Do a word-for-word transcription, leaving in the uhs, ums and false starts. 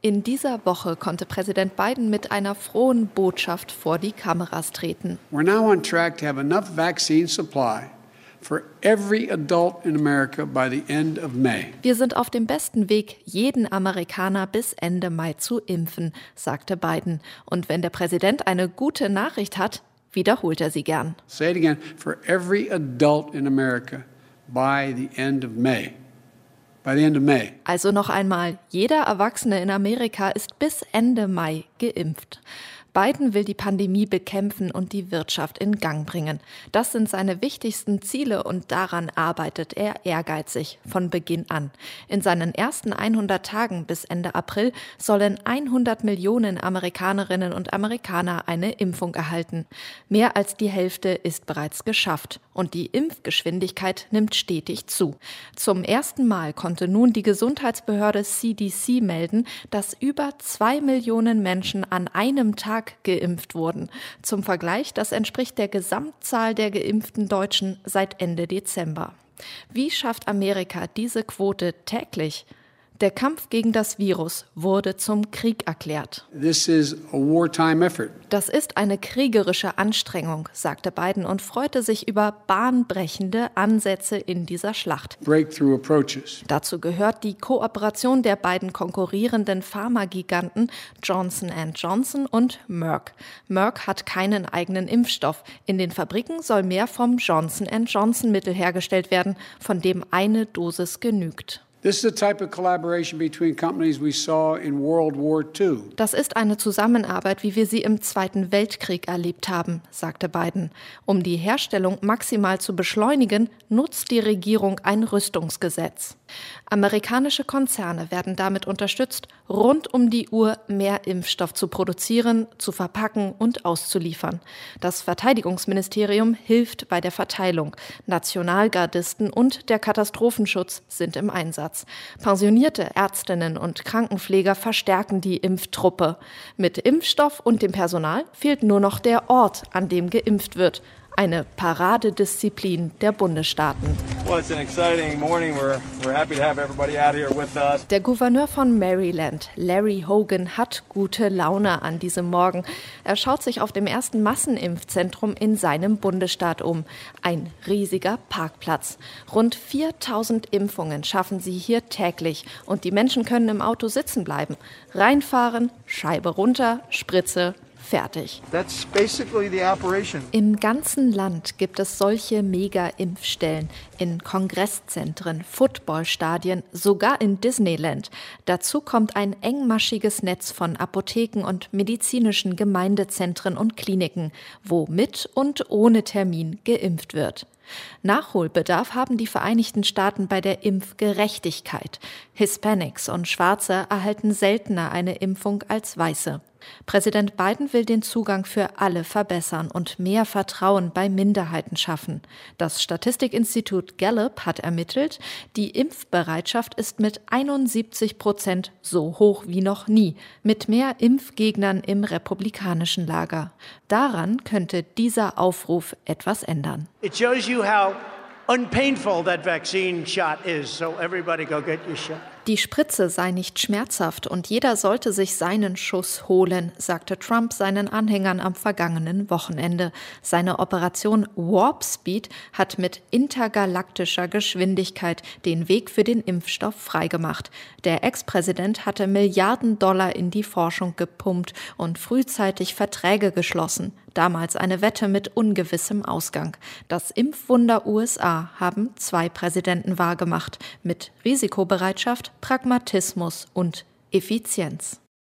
In dieser Woche konnte Präsident Biden mit einer frohen Botschaft vor die Kameras treten. We're now on track to have enough vaccine supply for every adult in America by the end of May. Wir sind auf dem besten Weg, jeden Amerikaner bis Ende Mai zu impfen, sagte Biden. Und wenn der Präsident eine gute Nachricht hat, wiederholt er sie gern. Say it again, for every adult in America by the end of May. By the end of May. Also noch einmal, jeder Erwachsene in Amerika ist bis Ende Mai geimpft. Biden will die Pandemie bekämpfen und die Wirtschaft in Gang bringen. Das sind seine wichtigsten Ziele und daran arbeitet er ehrgeizig von Beginn an. In seinen ersten hundert Tagen bis Ende April sollen hundert Millionen Amerikanerinnen und Amerikaner eine Impfung erhalten. Mehr als die Hälfte ist bereits geschafft und die Impfgeschwindigkeit nimmt stetig zu. Zum ersten Mal konnte nun die Gesundheitsbehörde C D C melden, dass über zwei Millionen Menschen an einem Tag geimpft wurden. Zum Vergleich, das entspricht der Gesamtzahl der geimpften Deutschen seit Ende Dezember. Wie schafft Amerika diese Quote täglich? Der Kampf gegen das Virus wurde zum Krieg erklärt. This is a wartime effort. Das ist eine kriegerische Anstrengung, sagte Biden und freute sich über bahnbrechende Ansätze in dieser Schlacht. Breakthrough approaches. Dazu gehört die Kooperation der beiden konkurrierenden Pharmagiganten Johnson and Johnson und Merck. Merck hat keinen eigenen Impfstoff. In den Fabriken soll mehr vom Johnson and Johnson Mittel hergestellt werden, von dem eine Dosis genügt. This is a type of collaboration between companies we saw in World War Two. Das ist eine Zusammenarbeit, wie wir sie im Zweiten Weltkrieg erlebt haben, sagte Biden. Um die Herstellung maximal zu beschleunigen, nutzt die Regierung ein Rüstungsgesetz. Amerikanische Konzerne werden damit unterstützt, rund um die Uhr mehr Impfstoff zu produzieren, zu verpacken und auszuliefern. Das Verteidigungsministerium hilft bei der Verteilung. Nationalgardisten und der Katastrophenschutz sind im Einsatz. Pensionierte Ärztinnen und Krankenpfleger verstärken die Impftruppe. Mit Impfstoff und dem Personal fehlt nur noch der Ort, an dem geimpft wird. Eine Paradedisziplin der Bundesstaaten. Well, it's an exciting morning. We're, we're happy to have everybody out here with us. Der Gouverneur von Maryland, Larry Hogan, hat gute Laune an diesem Morgen. Er schaut sich auf dem ersten Massenimpfzentrum in seinem Bundesstaat um. Ein riesiger Parkplatz. Rund viertausend Impfungen schaffen sie hier täglich. Und die Menschen können im Auto sitzen bleiben. Reinfahren, Scheibe runter, Spritze, fertig. That's basically the operation. Im ganzen Land gibt es solche Mega-Impfstellen in Kongresszentren, Footballstadien, sogar in Disneyland. Dazu kommt ein engmaschiges Netz von Apotheken und medizinischen Gemeindezentren und Kliniken, wo mit und ohne Termin geimpft wird. Nachholbedarf haben die Vereinigten Staaten bei der Impfgerechtigkeit. Hispanics und Schwarze erhalten seltener eine Impfung als Weiße. Präsident Biden will den Zugang für alle verbessern und mehr Vertrauen bei Minderheiten schaffen. Das Statistikinstitut Gallup hat ermittelt, die Impfbereitschaft ist mit einundsiebzig Prozent so hoch wie noch nie, mit mehr Impfgegnern im republikanischen Lager. Daran könnte dieser Aufruf etwas ändern. It shows you how unpainful that vaccine shot is, so everybody go get your shot. Die Spritze sei nicht schmerzhaft und jeder sollte sich seinen Schuss holen, sagte Trump seinen Anhängern am vergangenen Wochenende. Seine Operation Warp Speed hat mit intergalaktischer Geschwindigkeit den Weg für den Impfstoff freigemacht. Der Ex-Präsident hatte Milliarden Dollar in die Forschung gepumpt und frühzeitig Verträge geschlossen. Damals eine Wette mit ungewissem Ausgang. Das Impfwunder U S A haben zwei Präsidenten wahrgemacht, mit Risikobereitschaft, Pragmatismus und Effizienz.